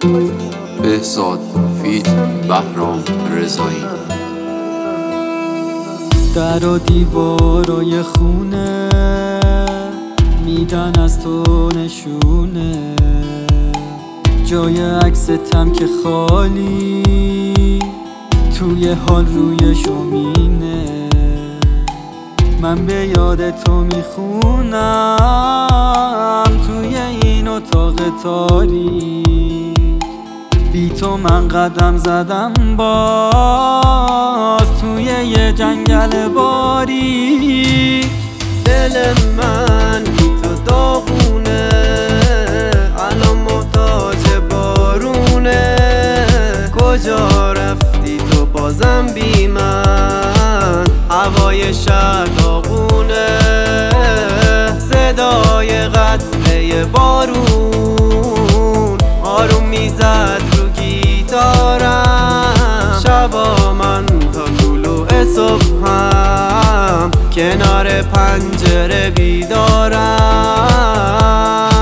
بهزاد فیت بهرام رضایی. در و دیوارای خونه میدن از تو نشونه، جای عکستم که خالی توی حال روی شومینه. من به یاد تو میخونم توی این اتاق تاریک، بی تو من قدم زدم باز توی یه جنگل باریک. دل من بی تو داغونه، الان محتاج بارونه. کجا رفتی تو بازم بی من، هوای شهر داغونه. صدای قطره بارون آروم میزد رو گیتارم. شبا من تا طلوع صبحم کنار پنجره بیدارم.